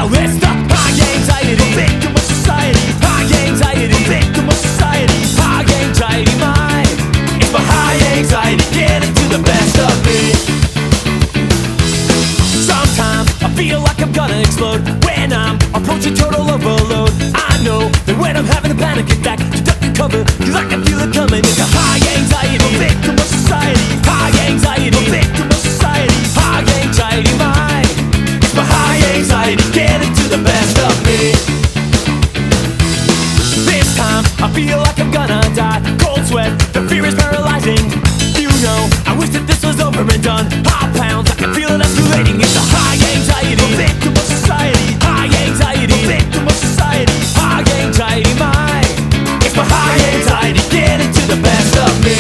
Now it's the high anxiety, victim of society. High anxiety, victim of society. High anxiety mind. It's my high anxiety getting to the best of me. Sometimes I feel like I'm gonna explode when I'm approaching total overload. I know that when I'm having a panic attack, to duck and cover, cause I can feel it coming. It's a high anxiety, victim of society. High anxiety, victim of society. High anxiety mind. It's my high anxiety getting to the best of me. This time I feel like I'm gonna die. Cold sweat, the fear is paralyzing. You know, I wish that this was over and done. Heart pounds, I can feel it escalating. It's a high anxiety, victim of society. High anxiety, victim of society. High anxiety mind. It's my high anxiety getting to the best of me.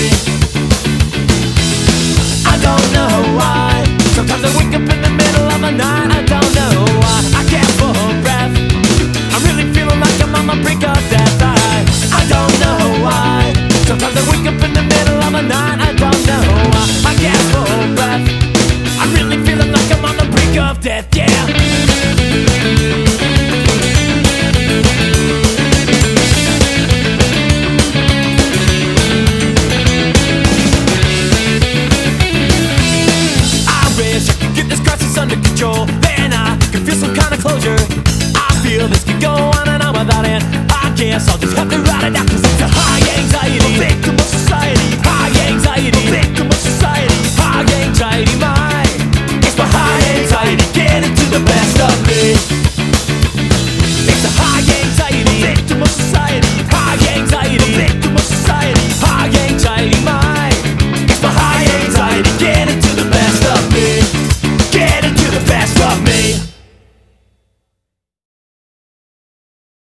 I don't know why. Sometimes I wake up in the middle of the night. I don't know why. I can't for breath. I'm really feeling like I'm on the brink of death. I don't know why. Sometimes I wake up in the middle of the night. I don't know why. I can't for breath. I'm really feeling like I'm on the brink of death. Yeah. Under control, then I can feel some kind of closure. I feel this can go on and on without end. I guess I'll just have to write it out, cause it's a high anxiety, victim of society. High anxiety, victim of society. High anxiety mind. It's my high anxiety getting to the best of me. It's a high anxiety, victim of society. High anxiety, victim of society. High anxiety mind. It's my high anxiety getting to the best of me. Get into the best of me.